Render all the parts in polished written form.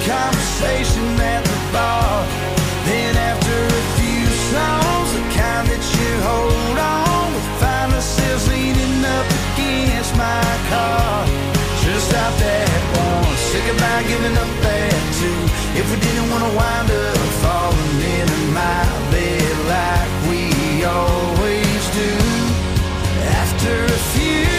conversation at the bar. Then after a few songs, the kind that you hold on, we find ourselves leaning up against my car. Just stopped at one, sick about giving up at two. If we didn't want to wind up falling into my bed like we always do. After a few,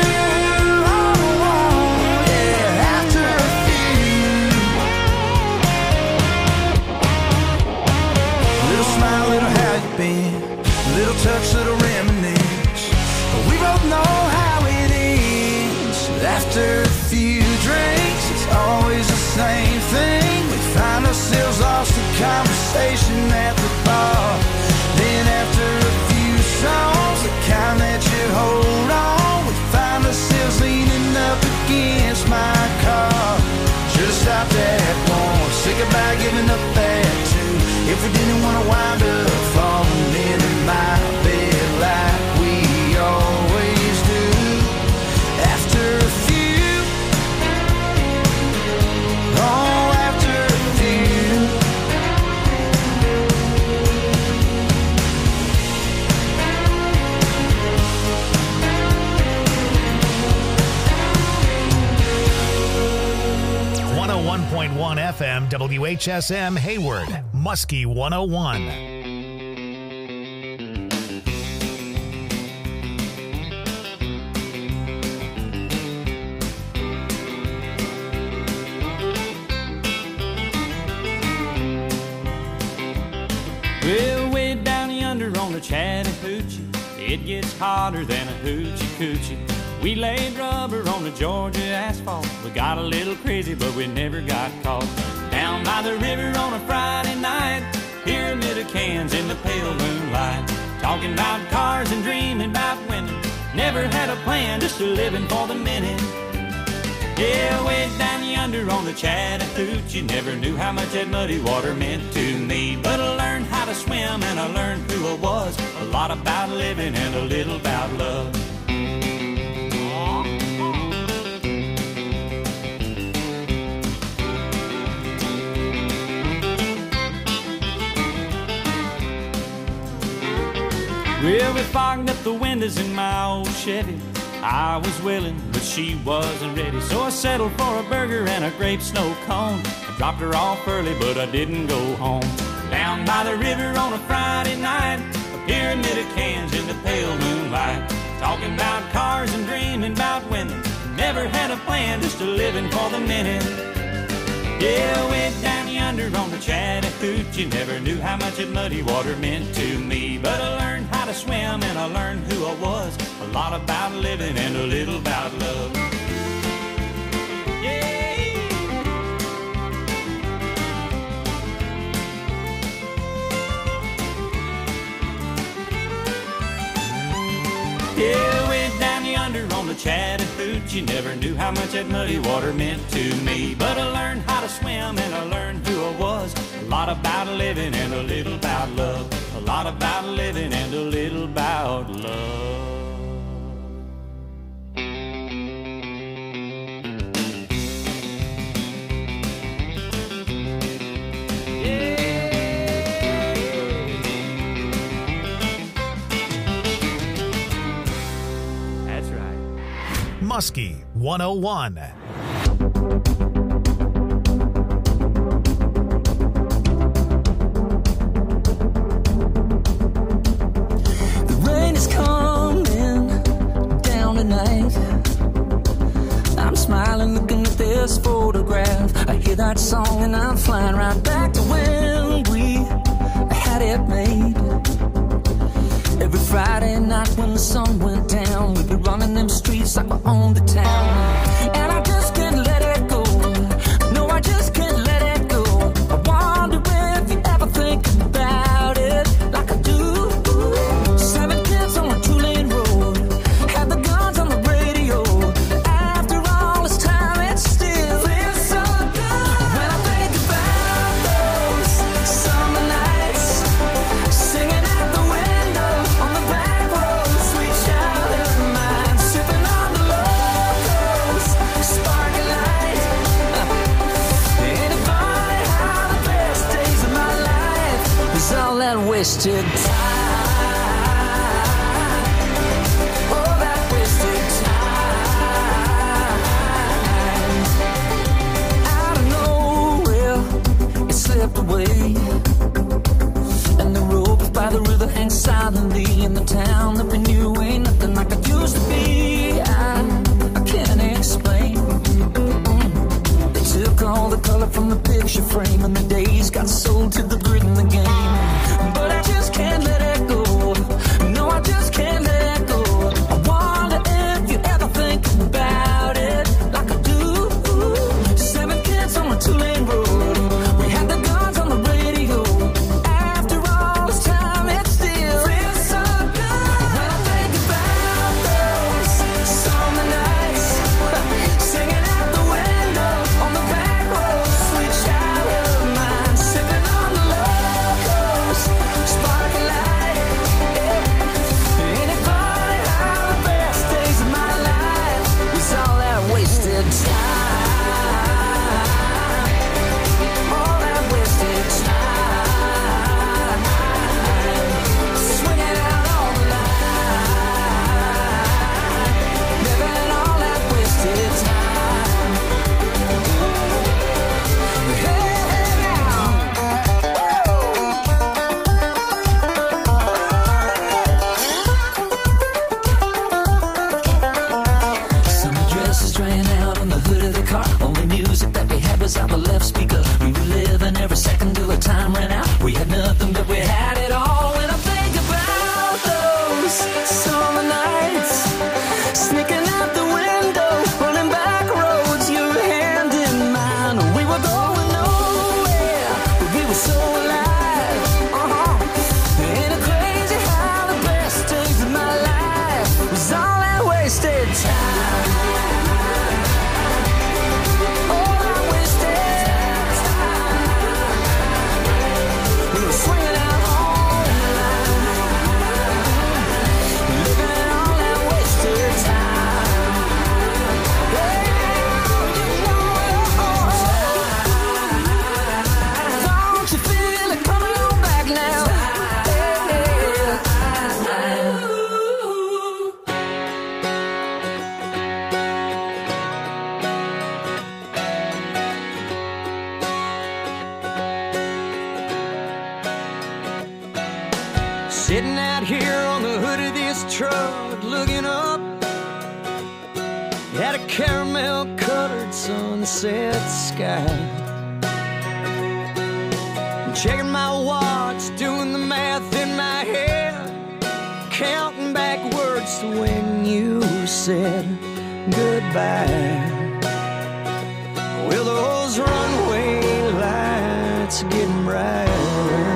little touch, little reminisce. But we both know how it ends. After a few drinks, it's always the same thing. We find ourselves lost in conversation at the bar. Then after a few songs, the kind that you hold on, we find ourselves leaning up against my car. Should've stopped at one, sick about giving up at two. If we didn't want to wind up falling into my bed like we always do. After a few, oh, after a few. .1 FM WHSM Hayward, Muskie 101. Well, way down yonder on the Chattahoochee, it gets hotter than a hoochie coochie. We laid rubber on the Georgia asphalt. We got a little crazy, but we never got caught. Down by the river on a Friday night, pyramid of cans in the pale moonlight. Talking about cars and dreaming about women. Never had a plan, just a living for the minute. Yeah, way down yonder on the Chattahoochee, never knew how much that muddy water meant to me. But I learned how to swim and I learned who I was. A lot about living and a little about love. Well, we fogged up the windows in my old Chevy. I was willing, but she wasn't ready. So I settled for a burger and a grape snow cone. I dropped her off early, but I didn't go home. Down by the river on a Friday night, a pyramid of cans in the pale moonlight. Talking about cars and dreaming about women. Never had a plan, just a living for the minute. Yeah, way down yonder on the Chattahoochee, never knew how much that muddy water meant to me. But I learned how to swim and I learned who I was. A lot about living and a little about love. Yeah. Yeah, way down yonder on the Chattahoochee, never knew how much that muddy water meant to me. But I learned how to swim and I learned who I was. A lot about living and a little about love. A lot about living and a little about love. Muskie 101. The rain is coming down tonight. I'm smiling looking at this photograph. I hear that song and I'm flying right back to when we had it made. Every Friday night when the sun went down, we'd be running them streets like we owned the town. And I just can't let it go. No, I just can't let it go. I wonder if you ever think about it like I do. 7 kids on a 2-lane road, had the guns on the radio. After all this time, it still feels so good. When I think about those summer nights, singing out the window on the back road, sweet child of mine, sipping on the local wasted time. All that wasted time. Out of nowhere, it slipped away. And the rope by the river hangs silently in the town that we knew ain't nothing like it used to be. I can't explain. They took all the color from the picture frame, and the days got sold to the grid in the game. But I just can't let it go. No, I just can't let it go. I wonder if you ever think about it like I do. 7 kids on a 2-lane road. We had the guns on the radio. After all this time, it still feels so good. When I think about those summer nights, singing out the window on the back road, sweet child of mine, sipping on the locos, sparkling light. Ain't it funny how the best days of my life was all that wasted time? All that wasted time. Swinging out all the line, living all that wasted time. Hey, now. Summer dresses drain out on the hood of the car. Only music that we had was out the left speaker. We were living every second till the time ran out. We had nothing, but we had it all. When I think about those summer nights, sneaking out the window, running back roads, your hand in mine. We were going nowhere, but we were so alive. Ain't it crazy how the best days of my life was all that wasted time? All that wasted time. We were swinging out all the line, living all that wasted time. Yeah, you know it. Don't you feel it coming on back now? Sitting out here on the hood of this truck, looking up at a caramel-colored sunset sky. Checking my watch, doing the math in my head, counting backwards to when you said goodbye. Well, those runway lights are getting brighter.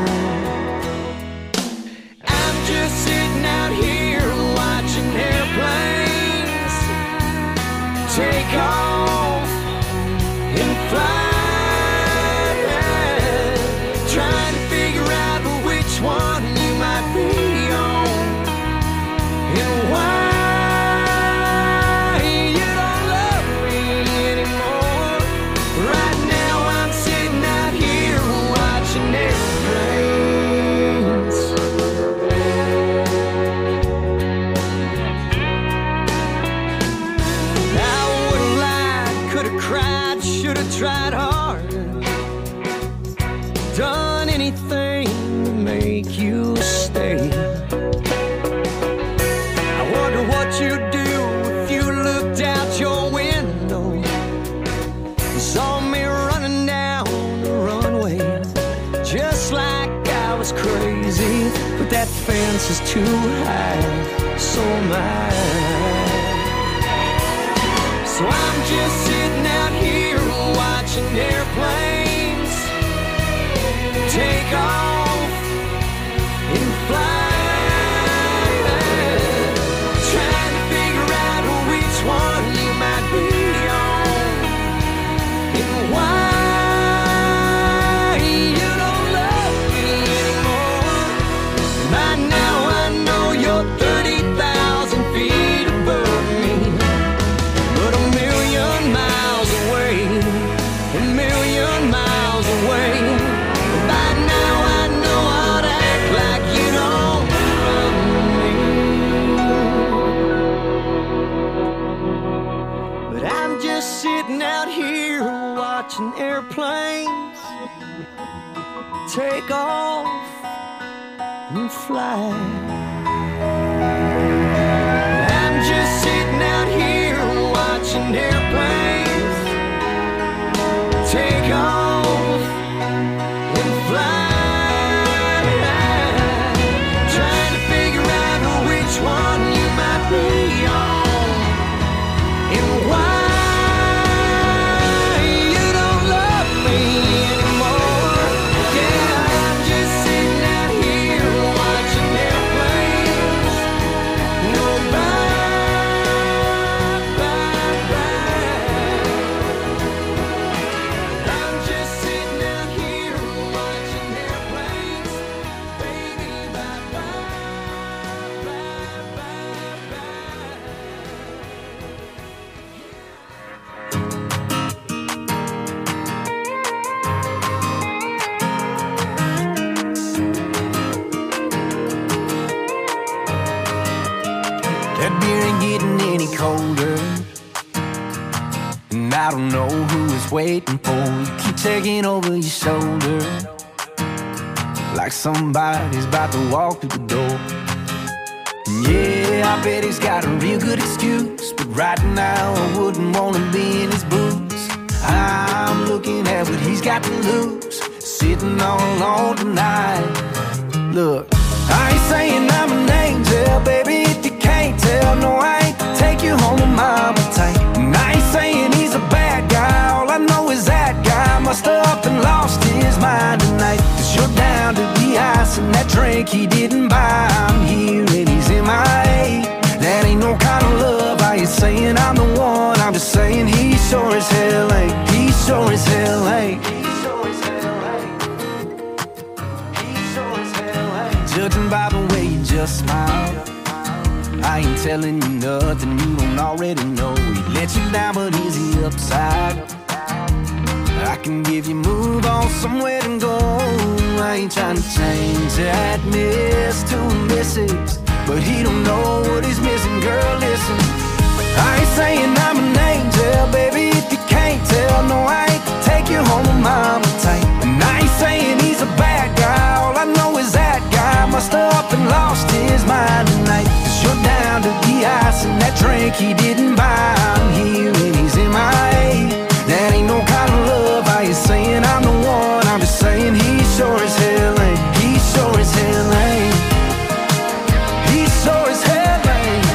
I'm just sitting out here watching airplanes take off and fly, trying to figure out which one you might be on and why you don't love me anymore. Right now I'm sitting out here watching airplanes. I would've lied, could've cried, should've tried harder, done anything to make you stay. I wonder what you'd do if you looked out your window and saw me running down the runway, just like I was crazy. But that fence is too high, so am I. So I'm just sitting out here watching airplanes take off and fly, trying to figure out which one you might be on and why you don't love me anymore. By now I know you're 30,000 feet above me, but a million miles away, a million miles away. By now I sitting out here watching airplanes take off and fly. I'm just sitting out here watching airplanes take off and fly. Trying to figure out which one you might be on and why. Colder, and I don't know who is waiting for you. Keep taking over your shoulder like somebody's about to walk through the door. And yeah, I bet he's got a real good excuse, but right now I wouldn't want to be in his boots. I'm looking at what he's got to lose, sitting all alone tonight. Look, I ain't saying I'm an angel, baby, if you can't tell. No, I ain't take you home with mama tight. And I ain't saying he's a bad guy, all I know is that guy must have up and lost his mind tonight. Cause you're down to the ice and that drink he didn't buy. I'm here and he's MIA. That ain't no kind of love. I ain't saying I'm the one, I'm just saying he sure as hell ain't. He sure as hell ain't. Judging by the way you just smile, I ain't telling you nothing you don't already know. He let you down, but is he upside? I can give you move on somewhere to go. I ain't trying to change that miss to a Mrs., but he don't know what he's missing. Girl, listen, I ain't saying I'm an angel, baby, if you can't tell. No, I ain't take you home with mama tight. And I ain't saying he's a bad guy, all I know is that guy must have up and lost his mind tonight. Cause you're down to the ice and that drink he didn't buy. I'm here and he's MIA. That ain't no kind of love. I ain't saying I'm the one, I'm just saying he sure as hell ain't. He sure as hell ain't. He sure as hell ain't.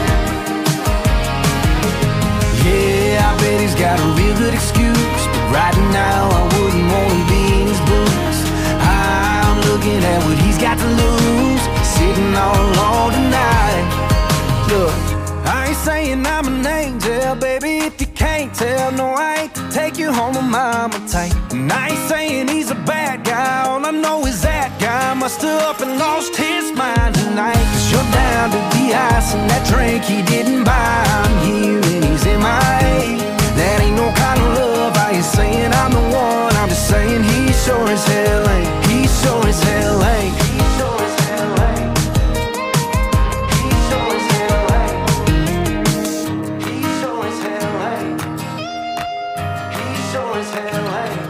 Yeah, I bet he's got a real good excuse, but right now I wouldn't want to be in his boots. I'm looking at what he's got to lose, sitting all alone tonight. Look, I ain't saying I'm an angel, baby, if you can't tell. No, I ain't take you home with mama tight. And I ain't saying he's a bad guy, all I know is that guy must have up and lost his mind tonight. Cause you're down to the ice and that drink he didn't buy. I'm here and he's MIA. That ain't no kind of love. I ain't saying I'm the one, I'm just saying he sure as hell ain't. He sure as hell ain't. He sure as hell ain't. He sure as hell ain't. He sure as hell ain't. He sure as hell ain't.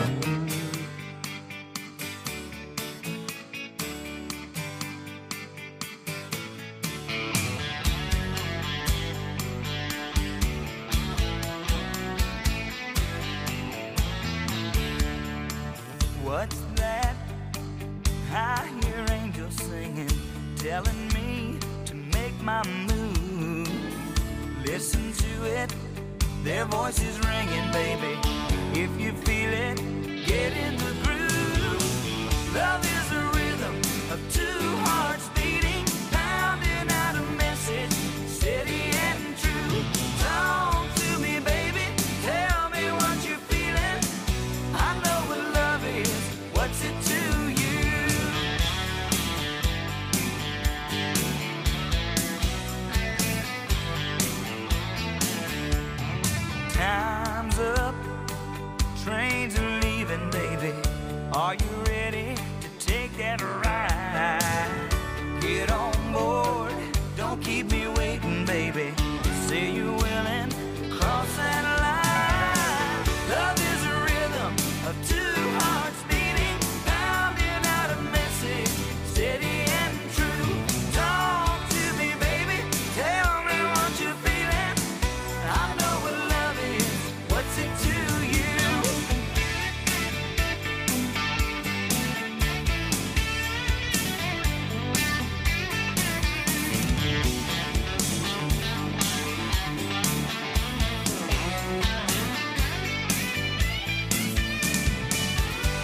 What's that? I hear angels singing, telling me to make my move. Listen to it, their voices ringing, baby. If you feel it, get in the groove. Love is a rhythm of two hearts beating, pounding out a message, steady and true. Talk to me, baby, tell me what you're feeling. I know what love is, what's it to you? Time's up, trains are leaving, baby. Are you ready to take that ride? Get on board, don't keep me waiting, baby. Say you're willing, cross that line.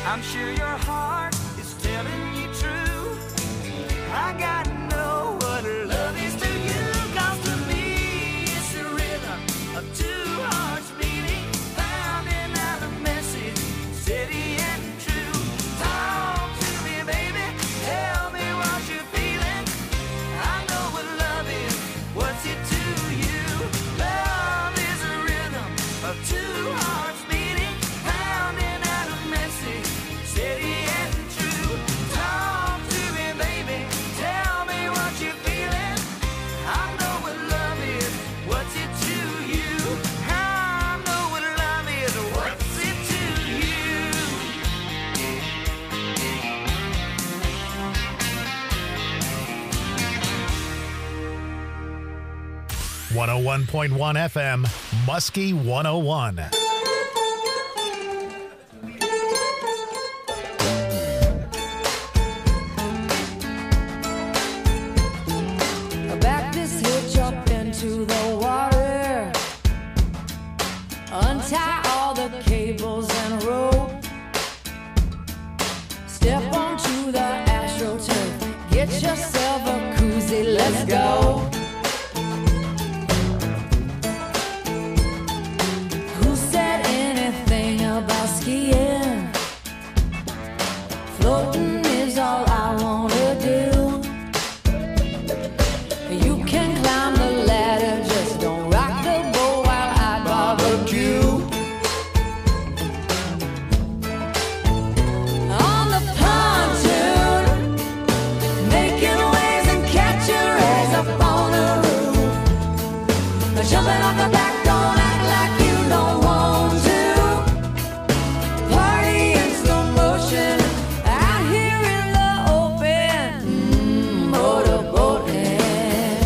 I'm sure your heart is telling you true. I gotta know what love is to you. 'Cause to me it's the rhythm of two hearts beating, pounding out a message steady and true. Talk to me, baby, tell me what you're feeling. I know what love is, what's it to you? Love is a rhythm of two hearts beating, pounding out a message steady and true. Talk to me, baby, tell me what you're feeling. I know what love is, what's it to you? I know what love is, what's it to you? 101.1 FM, Muskie 101. Back this hitch up into the water. Untie all the cables and rope. Step onto the AstroTurf. Get yourself a koozie, let's go. Who said anything about skiing? Floating is all I wanna do. You can climb the ladder, just don't rock the boat while I barbecue. On the pontoon, making waves and catching rays up on the roof. Jumping off the back, don't act like you don't want to. Party in slow motion, out here in the open. Motorboating.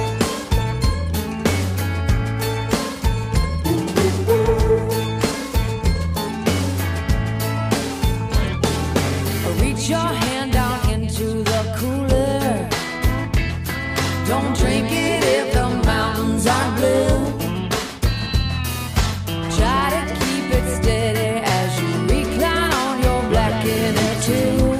Reach your hand down into the cooler. Don't drink it if the mountains are blue. Try to keep it steady as you recline on your black inner tube.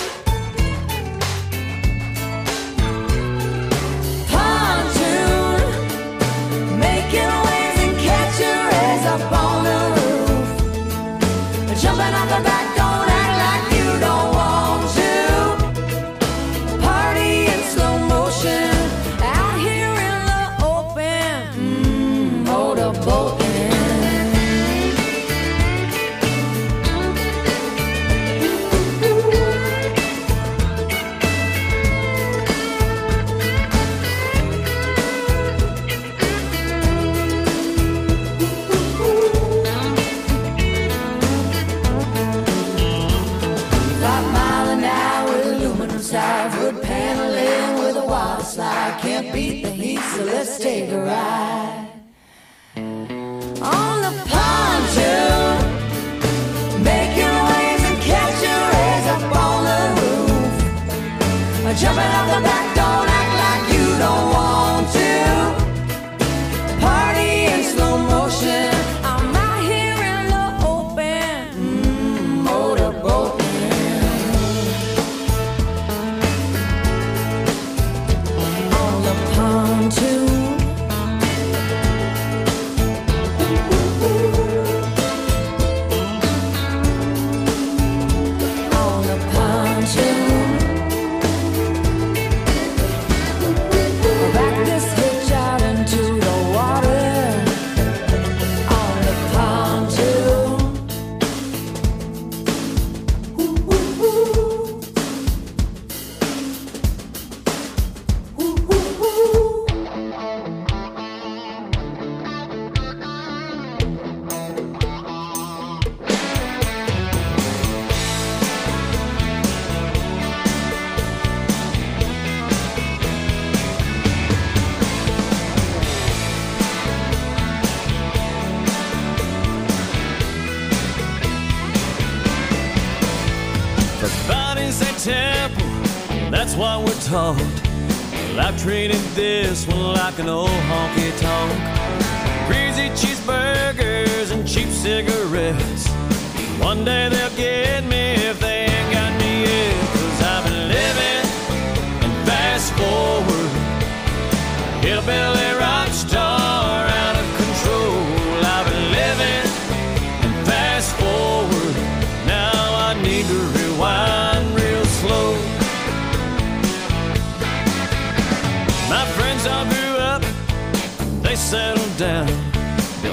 Pontoon, making waves and catching rays up on the roof. Jumping off the back, don't act like you don't want to. Party in slow motion, out here in the open. Motorboating. Wood paneling with a water slide. Can't beat the heat, so let's take a ride. On the pontoon, making waves and catching rays up on the roof. Jumping off the back, don't act like you don't want to. Party in slow motion, I'm out here in the open. Motorboating. Pontoon. On the pontoon. Back this hitch out into the water. On the pontoon. Body's a temple, that's what we're taught. Well, I've traded this one like an old honky tonk. Greasy cheeseburgers and cheap cigarettes. One day they'll get me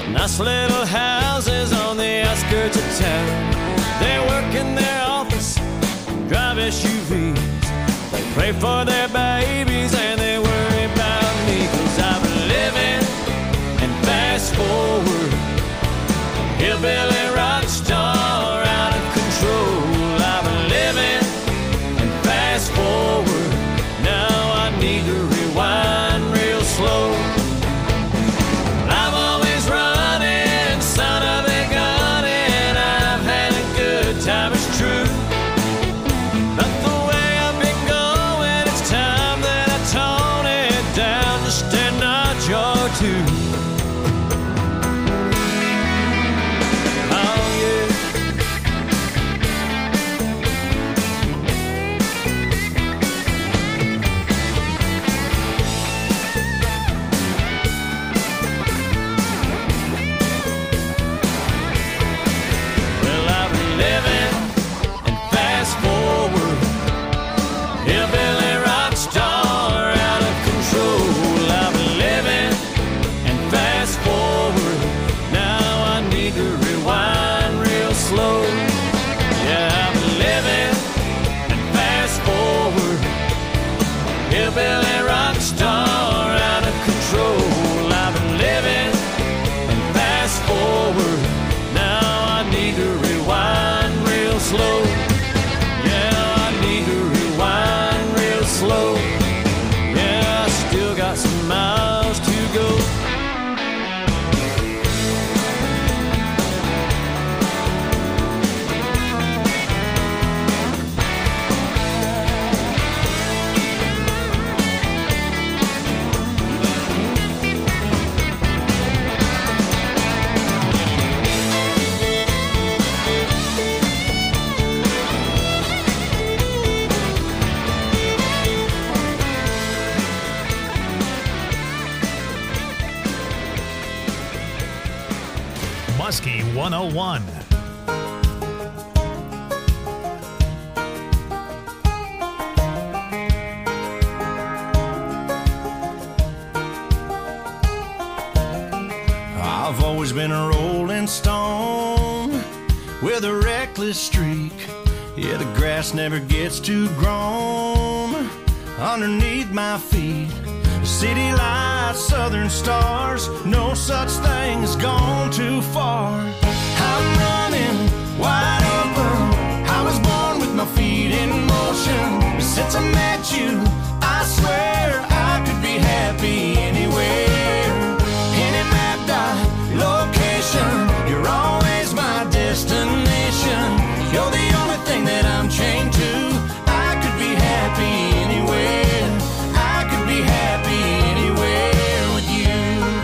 Nice little houses on the outskirts of town. They work in their office, drive SUVs. They pray for their babies and they worry about me. 'Cause I've been living and fast forward, hillbilly rock star out of control. I've been living and fast forward, now I need to rewind real slow. I'm always running, son of a gun, and I've had a good time, it's true. But the way I've been going, it's time that I tone it down just a notch or two. Oh yeah. Well, I've been living and fast forward, hillbilly rock star out of control. I've been living and fast forward, now I need to rewind real slow. Yeah, I've been living and fast forward, hillbilly rock star out of control. I've been living and fast forward, now I need to rewind real slow. Yeah, I need to rewind real slow. Yeah, I still got some miles to go. Muskie 101. I've always been a rolling stone with a reckless streak. Yeah, the grass never gets too grown underneath my feet. City lights, southern stars, no such thing as gone too far. I'm running wide open, I was born with my feet in motion. Since I met you, I swear I could be happy anywhere. Any mapped out location, you're always my destination. You're the only thing that I'm chained to. I could be happy anywhere. I could be happy anywhere with you.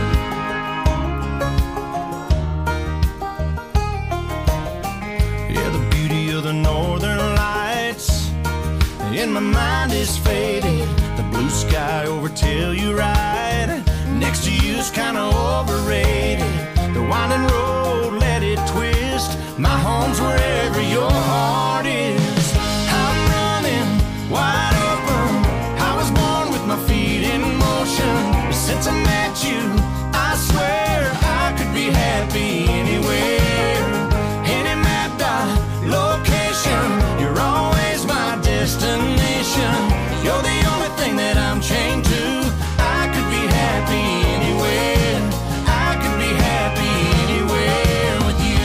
Yeah, the beauty of the northern lights in my mind is faded. The blue sky over Telluride next to you's kinda overrated. The winding road, let it twist. My home's wherever your heart is. I'm running wide open, I was born with my feet in motion. Since I met you, I swear I could be happy anywhere. Any mapped out location, you're always my destination. You're the only thing that I'm chained to. I could be happy anywhere. I could be happy anywhere with you.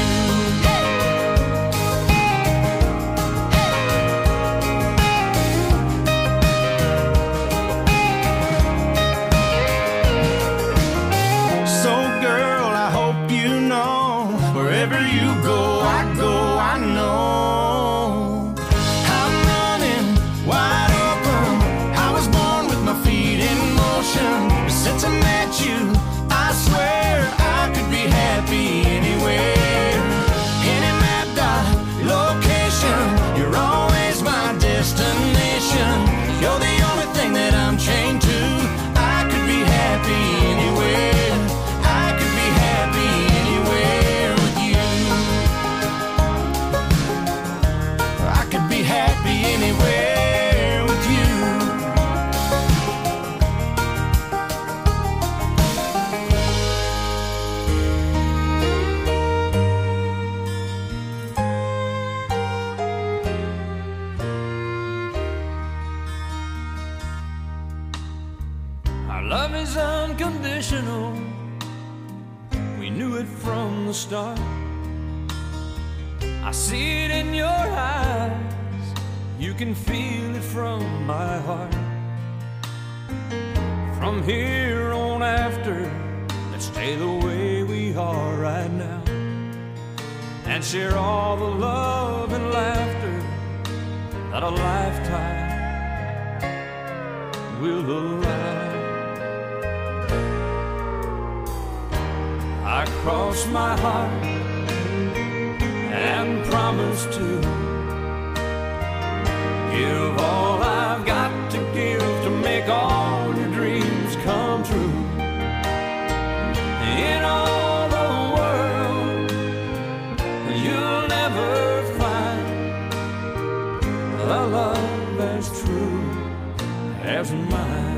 So girl, I hope you know, wherever you go, I know. I'm running wide open, I was born with my feet in motion. Since I met you, I swear I could be happy anywhere. Any mapped out location, you're always my destination. You're the only thing that I'm chained to. I could be happy anywhere. I could be happy anywhere with you. is unconditional. We knew it from the start. I see it in your eyes. You can feel it from my heart. From here on after, let's stay the way we are right now, and share all the love and laughter that a lifetime will allow. I cross my heart and promise to give all I've got to give to make all your dreams come true. In all the world, you'll never find a love as true as mine.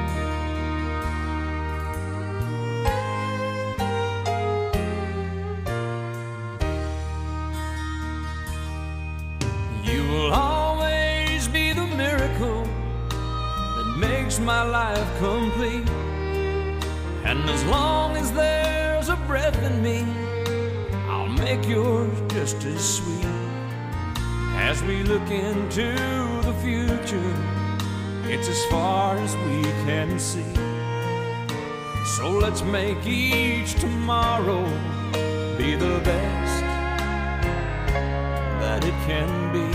You will always be the miracle that makes my life complete. And as long as there's a breath in me, I'll make yours just as sweet. As we look into the future, it's as far as we can see. So let's make each tomorrow be the best that it can be.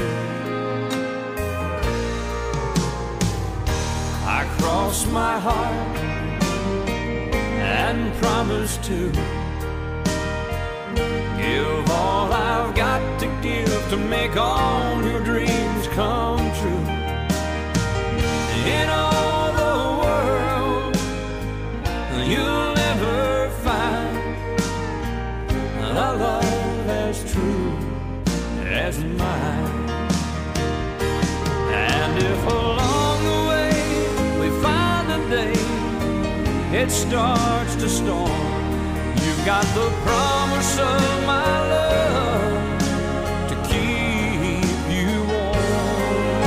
I cross my heart and promise to give all I've got to give to make all your dreams come true. In all the world, you'll never find a love as true as mine. And if along the way we find a day it starts to storm, you've got the promise of my love to keep you warm.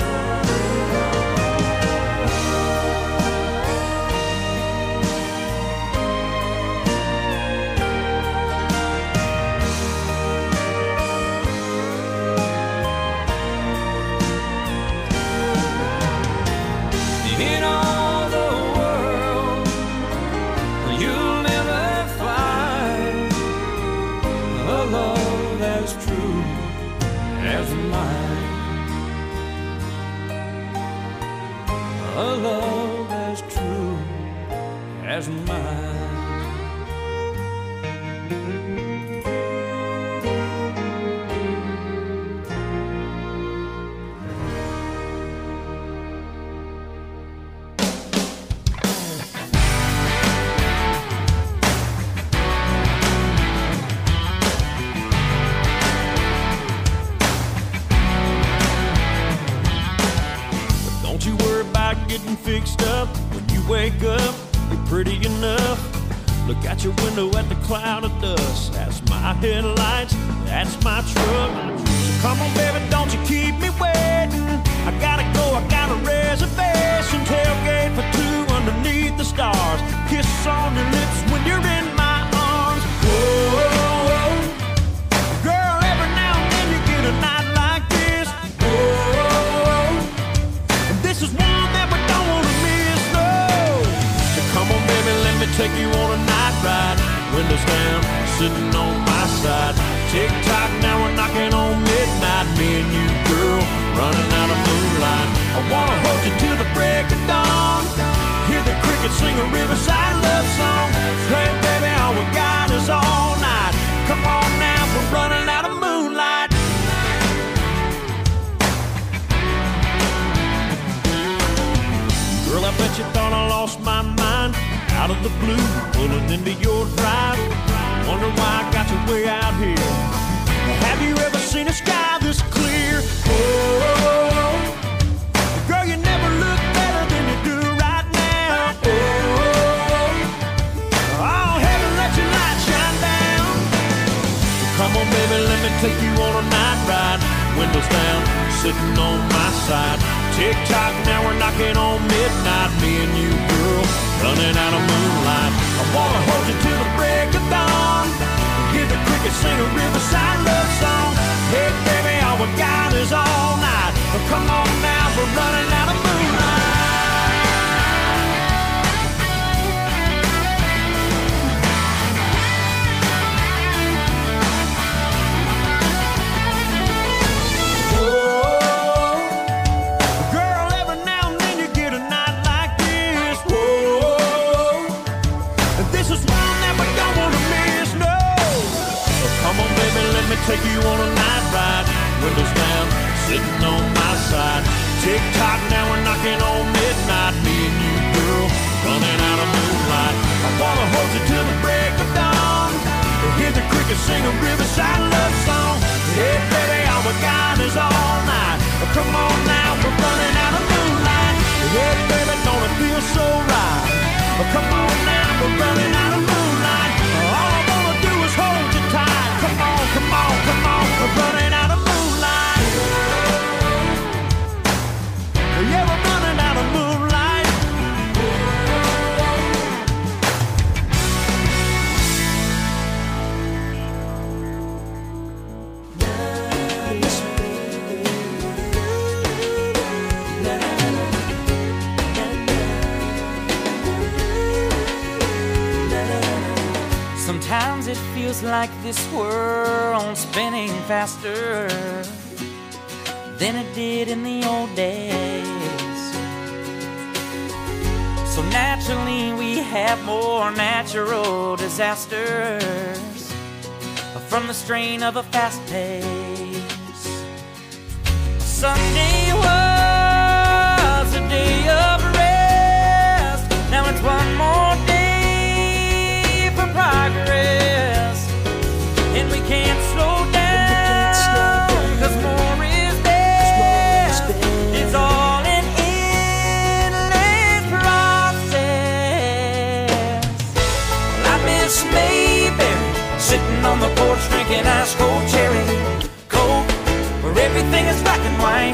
In all the world, you'll never find a love as true as mine. A love as true as mine. Don't you worry about getting fixed up. When you wake up, you're pretty enough. Look out your window at the cloud of dust. That's my headlights, that's my truck. So come on, baby, don't you keep me waiting. I gotta go, I got a reservation. Tailgate for two underneath the stars. Kiss on your lips when you're in my arms. Whoa, girl, every now and then you get a night like this. Whoa, this is one that we don't wanna miss, no. So come on, baby, let me take you on a night ride. Windows down, sitting on my side. Tick-tock, now we're knocking on midnight. Me and you, girl, running out of moonlight. I wanna hold you till the break of dawn. Hear the crickets sing a riverside love song. Hey, baby, all we got is all night. Come on now, we're running out of moonlight. Girl, I bet you thought I lost my mind. Out of the blue, pulling into your drive. Wonder why I got you way out here. Have you ever seen a sky this clear? Oh, girl, you never look better than you do right now. Oh, heaven, let your light shine down. So come on, baby, let me take you on a night ride. Windows down, sitting on my side. Tick-tock, now we're knocking on midnight. Me and you, girl, running out of moonlight. I wanna hold you till the break of dawn. Hear the crickets sing a riverside love song. Hey baby, all we got is all night. Come on now, we're running out of moonlight. Take you on a night ride, windows down, sitting on my side. Tick tock, now we're knocking on midnight. Me and you, girl, running out of moonlight. I wanna hold you till the break of dawn. Hear the crickets sing a riverside love song. Hey baby, all we got is all night. Come on now, we're running out of moonlight. Hey baby, don't it feel so right? Come on now, we're running out of moonlight. All I wanna do is hold you tight. Come on, come on, come on, we're running out of moonlight. Yeah, we're running out of moonlight. Sometimes it feels like this world's spinning faster than it did in the old days. So naturally we have more natural disasters from the strain of a fast pace. Sunday was a day of rest. Now it's one more day for progress, and we can't slow down, 'cause more is best. It's all an endless process. I miss Mayberry, sitting on the porch drinking ice cold cherry coke, where everything is black and white.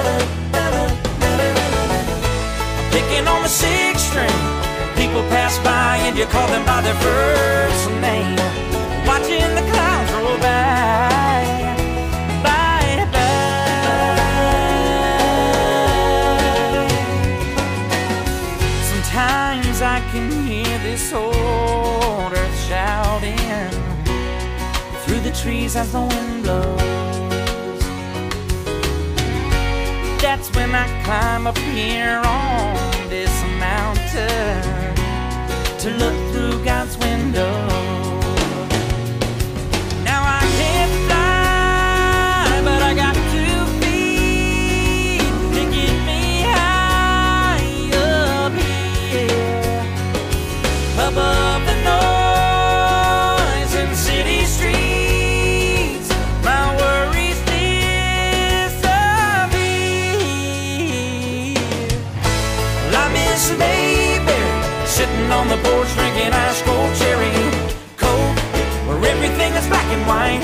Picking on the sixth string, people pass by and you call them by their first name. Watching the clouds roll by, bye bye. Sometimes I can hear this old earth shouting through the trees as the wind blows. That's when I climb up here on this mountain to look through God's window. Now I can't fly, but I got 2 feet to get me high up here, above the noise in city streets. My worries disappear. Well, I miss Mayberry, sitting on the porch drinking ice cold cherry coke, where everything is black and white.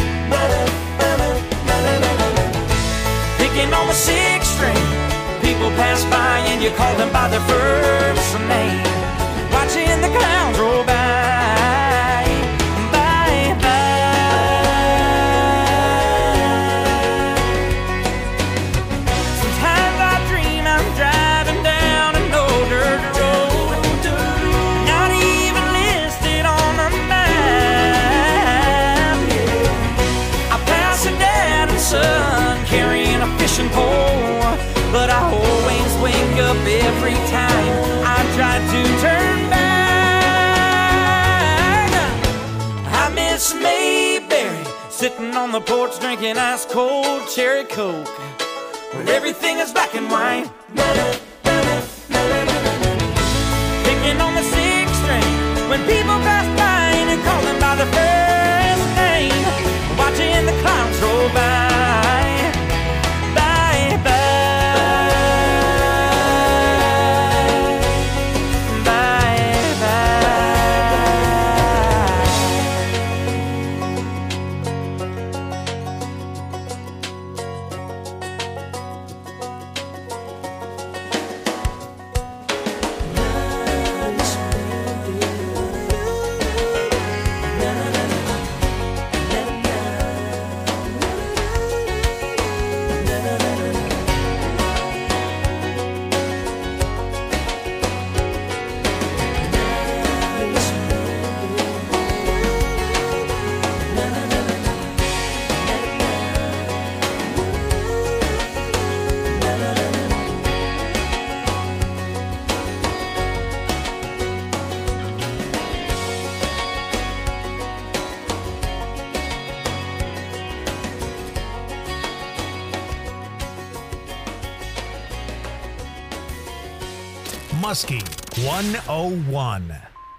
Picking on the sixth string, people pass by and you call them by their first name. Watching the clouds roll by, bye bye. Sometimes I dream I'm driving down an old dirt road, not even listed on the map. I pass a dad and son carrying a fishing pole, but I always wake up every time I try to turn back. I miss Mayberry, sitting on the porch drinking ice cold cherry coke, where everything is black and white. Picking on the sixth string, when people pass by and you call them by their first name. Watching the clouds roll by, bye bye, bye bye. Muskie 101.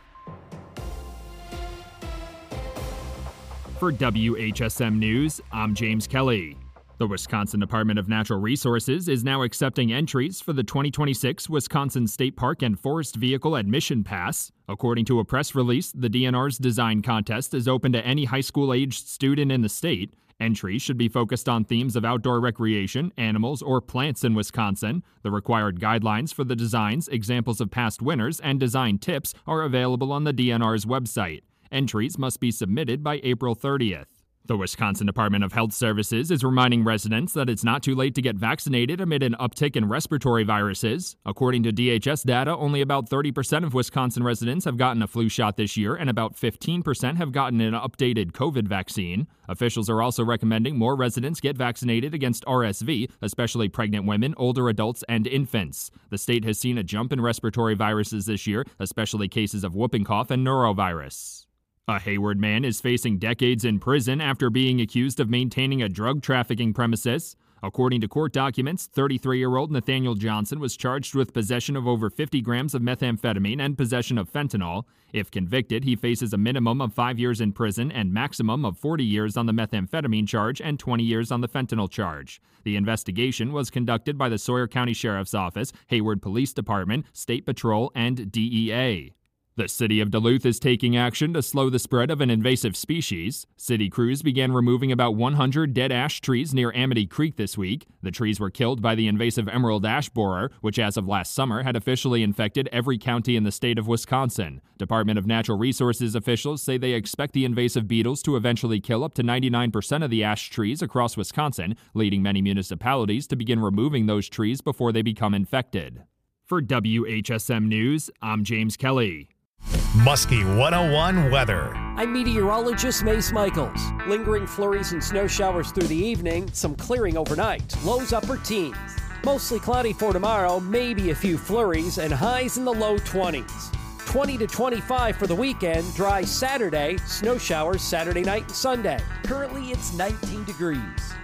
For WHSM News, I'm James Kelly. The Wisconsin Department of Natural Resources is now accepting entries for the 2026 Wisconsin State Park and Forest Vehicle Admission Pass. According to a press release, the DNR's design contest is open to any high school-aged student in the state. Entries should be focused on themes of outdoor recreation, animals, or plants in Wisconsin. The required guidelines for the designs, examples of past winners, and design tips are available on the DNR's website. Entries must be submitted by April 30th. The Wisconsin Department of Health Services is reminding residents that it's not too late to get vaccinated amid an uptick in respiratory viruses. According to DHS data, only about 30% of Wisconsin residents have gotten a flu shot this year, and about 15% have gotten an updated COVID vaccine. Officials are also recommending more residents get vaccinated against RSV, especially pregnant women, older adults, and infants. The state has seen a jump in respiratory viruses this year, especially cases of whooping cough and norovirus. A Hayward man is facing decades in prison after being accused of maintaining a drug trafficking premises. According to court documents, 33-year-old Nathaniel Johnson was charged with possession of over 50 grams of methamphetamine and possession of fentanyl. If convicted, he faces a minimum of 5 years in prison and maximum of 40 years on the methamphetamine charge and 20 years on the fentanyl charge. The investigation was conducted by the Sawyer County Sheriff's Office, Hayward Police Department, State Patrol, and DEA. The city of Duluth is taking action to slow the spread of an invasive species. City crews began removing about 100 dead ash trees near Amity Creek this week. The trees were killed by the invasive emerald ash borer, which as of last summer had officially infected every county in the state of Wisconsin. Department of Natural Resources officials say they expect the invasive beetles to eventually kill up to 99% of the ash trees across Wisconsin, leading many municipalities to begin removing those trees before they become infected. For WHSM News, I'm James Kelly. Muskie 101 weather. I'm meteorologist Mace Michaels. Lingering flurries and snow showers through the evening, some clearing overnight. Lows upper teens. Mostly cloudy for tomorrow, maybe a few flurries, and highs in the low 20s. 20 to 25 for the weekend, dry Saturday, snow showers Saturday night and Sunday. Currently it's 19 degrees.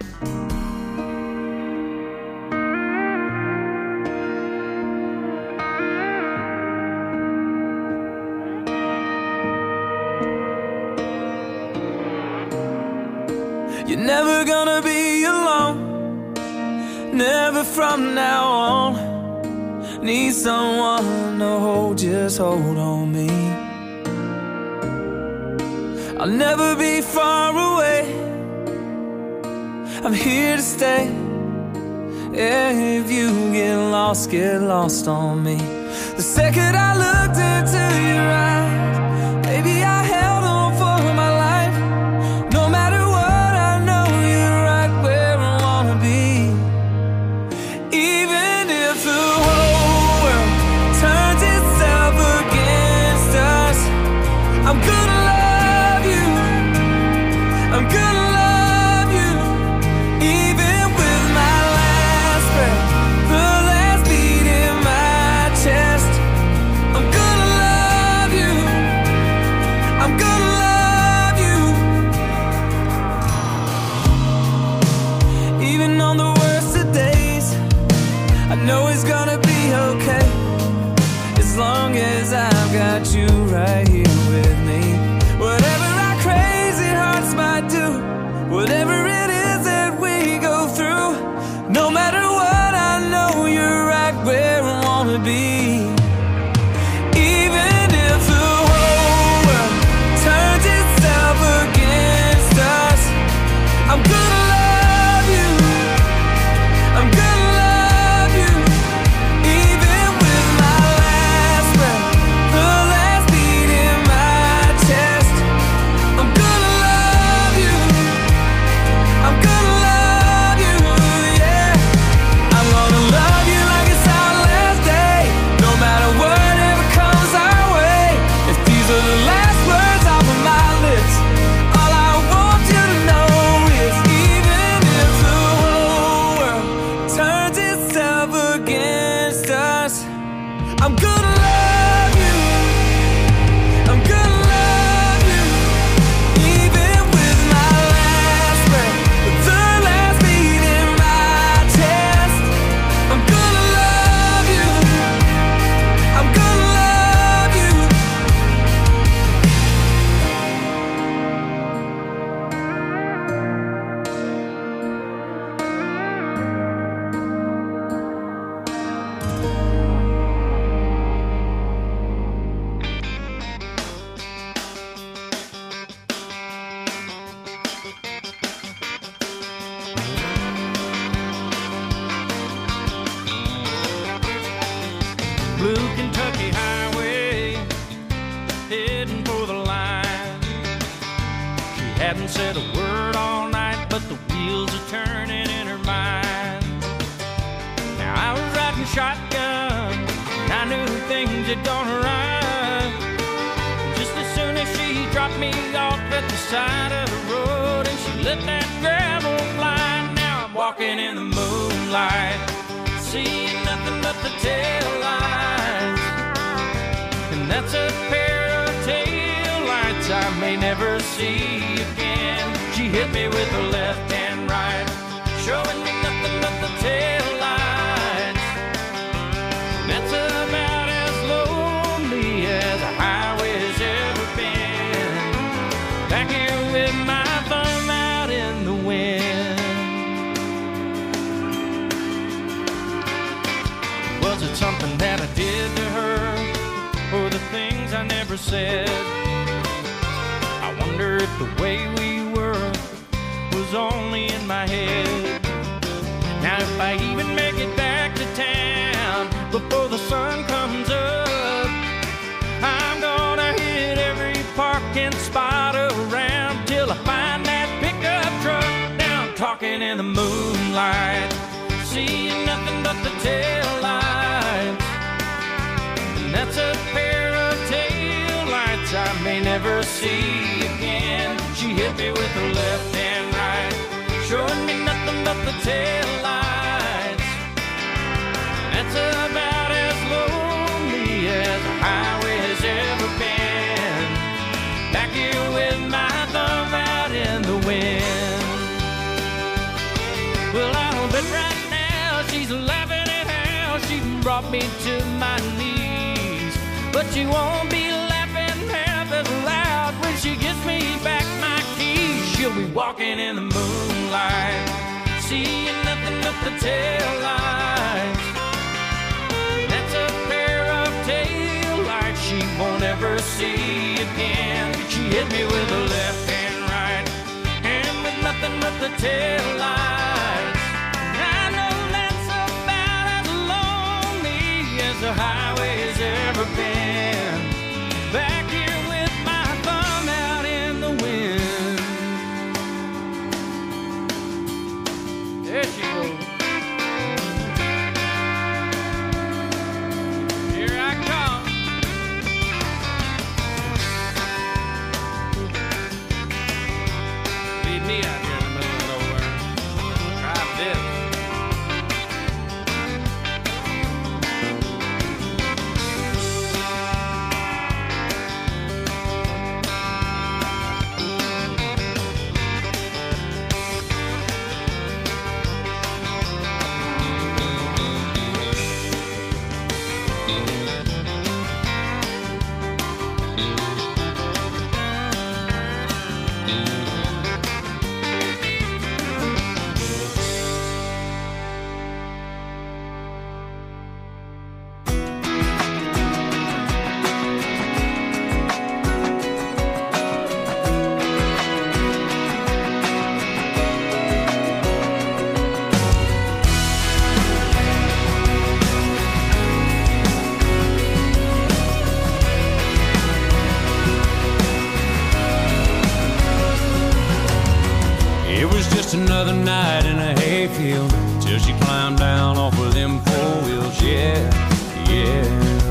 You're never gonna be alone, never from now on. Need someone to hold, just hold on me. I'll never be far away, I'm here to stay. If you get lost on me. The second I looked into your eyes, baby, I held on for my life. No matter what, I know you're right where I wanna be. Even if the whole world turns itself against us, I'm gonna love you, I'm gonna love you. Even with my last breath, the last beat in my chest, I'm gonna love you, I'm gonna love you. Even on the worst of days, I know it's gonna be okay, as long as I've got you right here with me. Whatever our crazy hearts might do, whatever it is that we go through, no matter what, I know you're right where I wanna be. Even if the whole world turns itself against us, I'm gonna love you, I'm gonna love you. Even with my last breath, the last beat in my chest, I'm gonna love you, I'm gonna love you, yeah. I'm gonna love you like it's our last day, no matter whatever comes our way. If these are the last words off of my lips, all I want you to know is blue Kentucky highway, heading for the line. She hadn't said a word all night, but the wheels are turning in her mind. Now I was riding shotgun, and I knew things had gone right. Just as soon as she dropped me off at the side of the road, and she let that gravel fly. Now I'm walking in the moonlight, seeing nothing but the tail lights. And that's a pair of tail lights I may never see again. She hit me with her left and right, showing me nothing but the tail lights. And that's about as lonely as a highway's ever been. Back here with my thumb out in the wind. Was it something that I did to her, or the things I never said? I wonder if the way we were was only in my head. Now if I even make it back to town before the sun comes up, I'm gonna hit every parking spot around till I find that pickup truck. Now I'm talking in the moonlight, seeing nothing but the tail lights. And that's a pair of tail lights I may never see again. She hit me with her left and right, showing me nothing but the tail lights. That's about as lonely as a highway's ever been. Back here with my thumb out in the wind. Well, I'll bet right now she's laughing at how she brought me to my knees. But she won't be laughing half as loud when she gives me back my keys. She'll be walking in the moonlight, seeing nothing but the tail lights. That's a pair of tail lights she won't ever see again. She hit me with her left and right, and with nothing but the tail lights. I know that's about as lonely as the highway's ever been. Back here with my thumb out in the wind. There she goes. Here I come. Leave me out here in the middle of nowhere. Try this. Another night in a hayfield till she climbed down off of them 4 wheels. Yeah, yeah.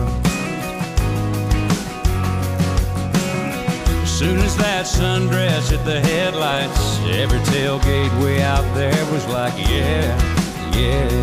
As soon as that sundress hit the headlights, every tailgate way out there was like, yeah, yeah.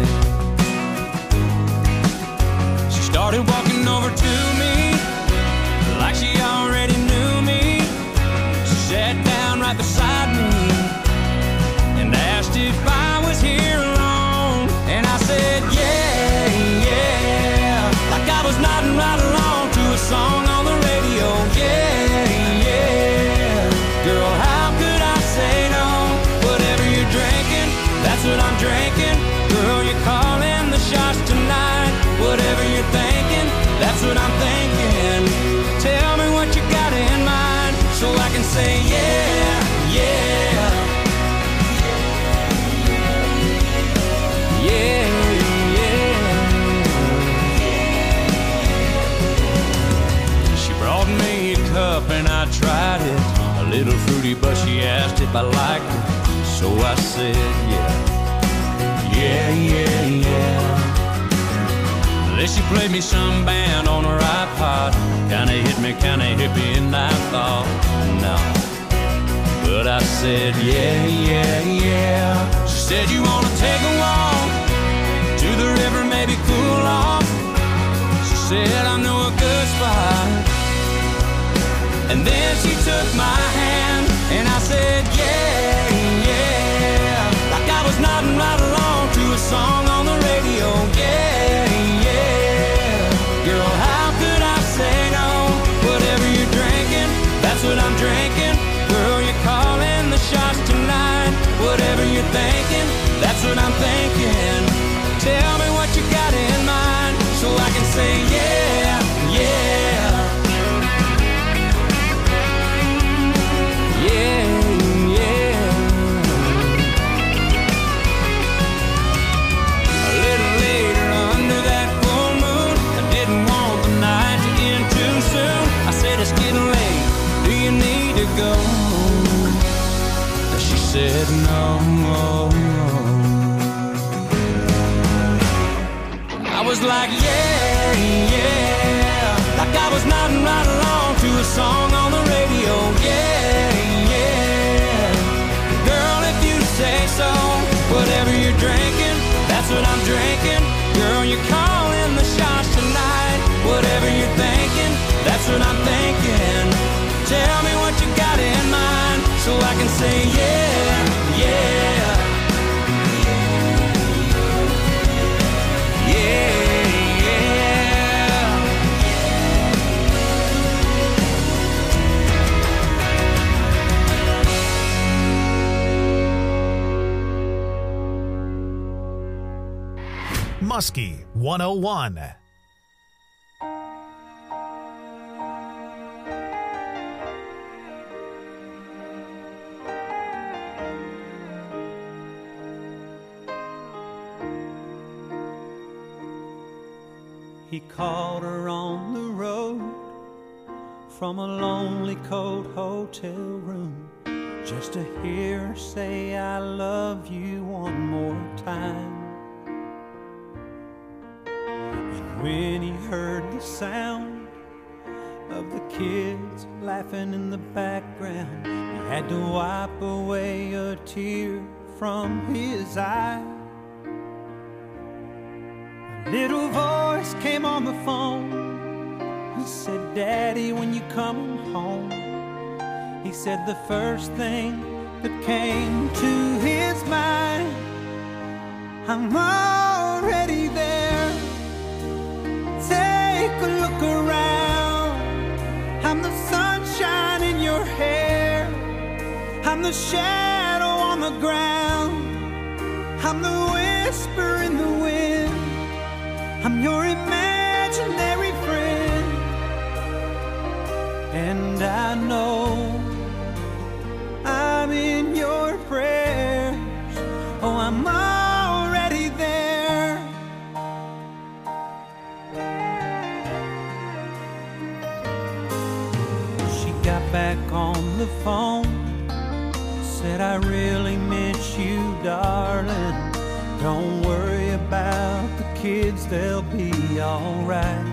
She started walking over to me like she already knew me. She sat down right beside me and asked if I was here alone. And I said, yeah, yeah, like I was nodding right along to a song on the radio. Yeah, yeah, girl, how could I say no? Whatever you're drinking, that's what I'm drinking. Girl, you're calling the shots tonight. Whatever you're thinking, that's what I'm thinking. Tell me what you got in mind so I can say yeah, yeah. Yeah, yeah. So I said, yeah, yeah, yeah, yeah. Then she played me some band on her iPod. Kinda hit me and I thought, no. But I said, yeah, yeah, yeah. She said, you wanna take a walk to the river, maybe cool off. She said, I know a good spot. And then she took my hand and I said, yeah, yeah. Like I was nodding right along to a song on the radio, yeah, yeah. Girl, how could I say no? Whatever you're drinking, that's what I'm drinking. Girl, you're calling the shots tonight. Whatever you're thinking, that's what I'm thinking. Tell me what you got in mind so I can say yeah, yeah. Yeah, yeah. A little later under that full moon, I didn't want the night to end too soon. I said it's getting late, do you need to go? She said no, no, no. I was like yeah, yeah. Like I was nodding right along to a song on the radio, yeah, yeah. Girl, if you say so, whatever you're drinking, that's what I'm drinking. Girl, you're calling the shots tonight. Whatever you're thinking, that's what I'm thinking. Tell me what you got in mind so I can say yeah, yeah. Muskie 101. He called her on the road from a lonely, cold hotel room just to hear her say, I love you one more time. And when he heard the sound of the kids laughing in the background, he had to wipe away a tear from his eye. A little voice came on the phone. He said, Daddy, when you come home. He said the first thing that came to his mind, I'm already there. Take a look around. I'm the sunshine in your hair. I'm the shadow on the ground. I'm the whisper in the wind. I'm your imaginary friend. And I know I'm in your prayers. Oh, I'm already there. She got back on the phone, said, I really miss you, darling. Don't worry about the kids, they'll be alright.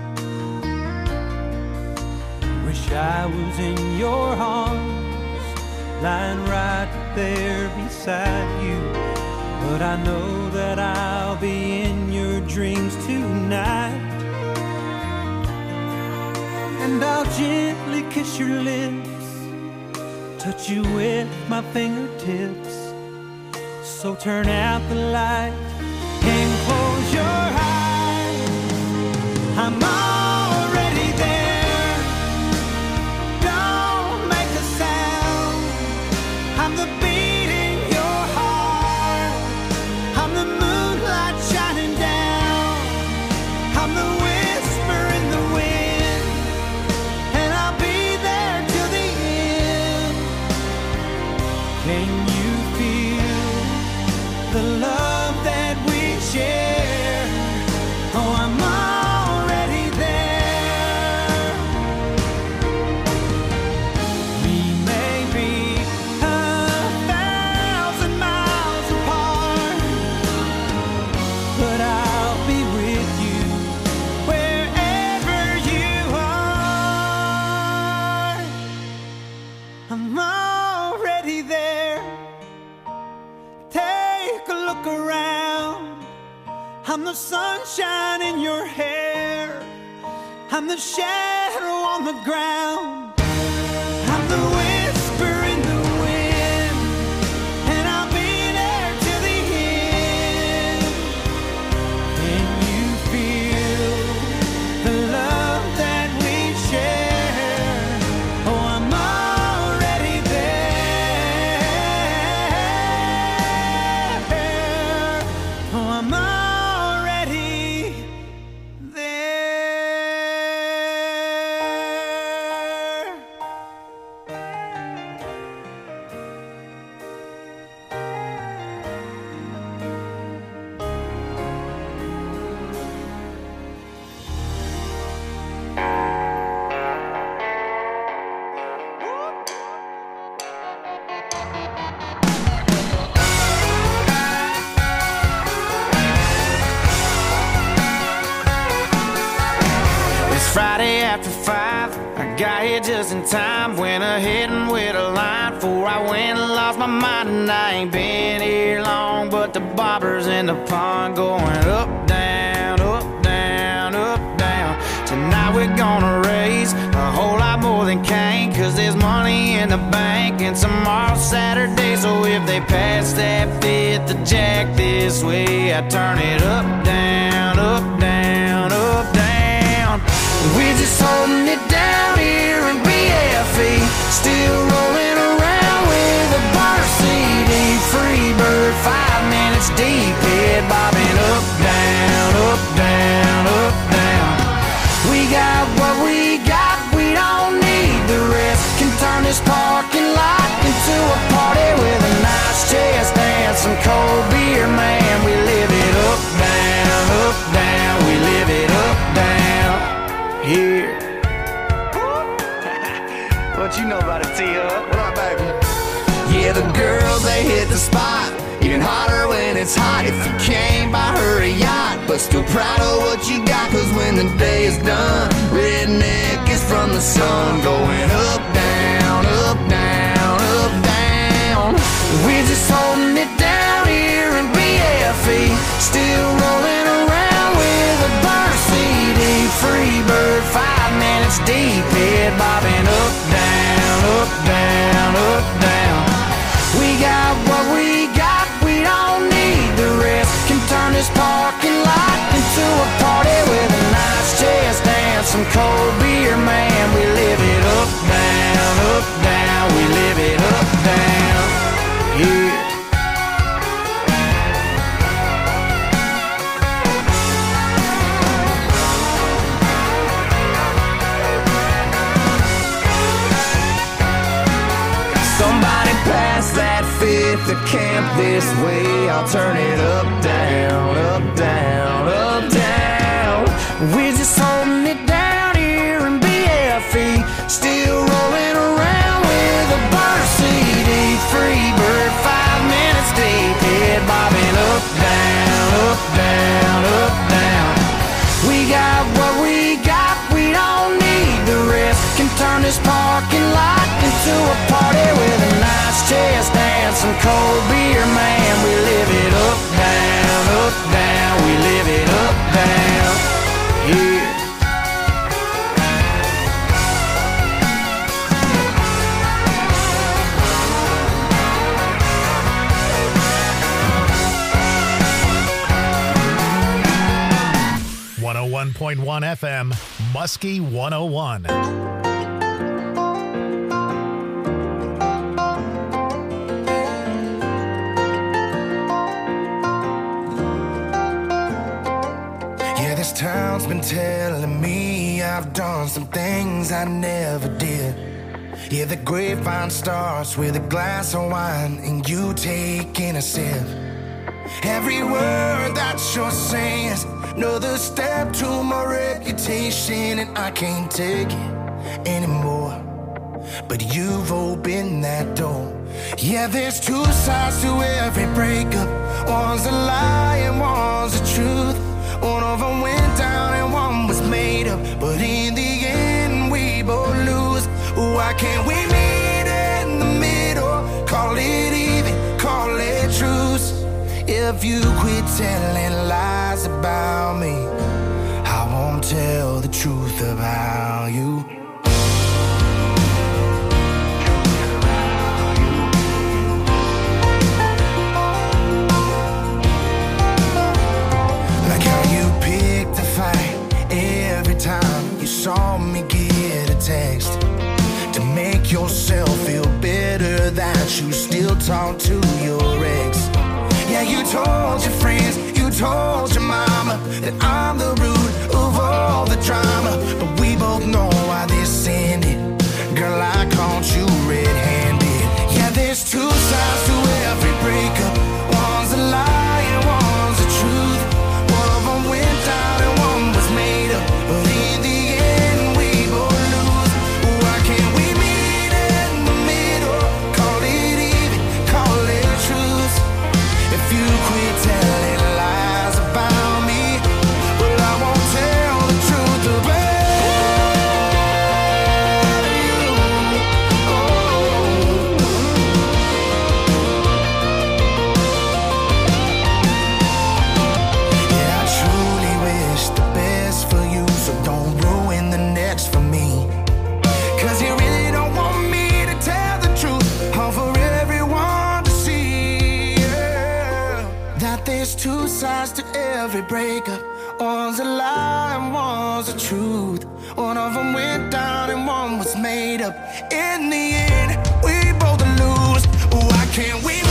Wish I was in your arms, lying right there beside you. But I know that I'll be in your dreams tonight. And I'll gently kiss your lips, touch you with my fingertips. So turn out the light and close your eyes. I'm already there. Don't make a sound. I'm the beat in your heart. I'm the moonlight shining down. I'm the whisper in the wind. And I'll be there till the end. Can you feel the love that we share? Oh, I'm already there. We may be 1,000 take a look around. I'm the sunshine in your hair. I'm the shadow on the ground. I'm the whisper in the wind, and I'll be there till the end. Can you feel the love that we share? Oh, I'm already there. Oh, I'm already there. It's Friday after 5. I got here just in time. Went ahead and wait a line before I went and lost my mind. And I ain't been here long, but the bobbers in the pond going up, down, up, down, up, down. Tonight we're gonna raise a whole lot more than Cain, 'cause there's money in the bank and tomorrow's Saturday. So if they pass that fifth of Jack this way, I turn it up, down, up, down, up, down. We're just holding it down here in BFE, still rolling around with a bar CD. Free bird, 5 minutes deep, head bobbing up, down, up, down, up, down. We got what we got, we don't need the rest. Can turn this parking lot into a party with a nice chest and some cold beer, man. We live it up, down, we live it up, down. Here. What you know about it, T-Hub? What up, baby? Yeah, the girls, they hit the spot. Even hotter when it's hot. If you came by her a yacht, but still proud of what you got. 'Cause when the day is done, redneck is from the sun. Going up, down, up, down, up, down. We're just holding it down here in BFE, still rolling around with a burn CD. Free bird, 5 minutes deep, head bobbing up, down, up, down, up, down. We got what we got, we don't need the rest. Can turn this parking lot into a party with a nice chest and some cold beer, man. We live it up, down, we live it up, down. Here. Somebody pass that fifth to camp this way. I'll turn it up, down, up, down, up, down. We're just holding it down here in BFE, still rolling around with a burn CD. Free bird, 5 minutes deep, head bobbing up, down, up, down, up, down. We got what we got, we don't need the rest. Can turn this parking lot into a party with a nice chest and some cold beer, man. We live it up, down, we live it up, down. Here. .1 FM, Muskie 101. Yeah, this town's been telling me I've done some things I never did. Yeah, the grapevine starts with a glass of wine and you taking a sip. Every word that you're saying is another step to my reputation, and I can't take it anymore. But you've opened that door. Yeah, there's two sides to every breakup. One's a lie and one's the truth. One of them went down and one was made up, but in the end we both lose. Why can't we meet in the middle? Call it even, call it truce. If you quit telling lies about me, I won't tell the truth about you. Like how you picked a fight every time you saw me get a text, to make yourself feel better that you still talk to your ex. Yeah, you told your friends, you told your mama that I'm the root of all the drama. But we both know why this ended. Girl, I caught you red-handed. Yeah, there's two sides to every breakup. One's a lie and one's the truth. One of them went down and one was made up, but in the end we both lose. Why can't we meet in the middle? Call it even, call it truth. If you quit telling lies about me, well, I won't tell the truth about you. Yeah, I truly wish the best for you, so don't ruin the next for me. 'Cause you really don't want me to tell the truth, all for everyone to see. Yeah. That there's two sides to every breakup. One's a lie and one's the truth. One of them went down and one was made up. In the end, we both lose. Why can't we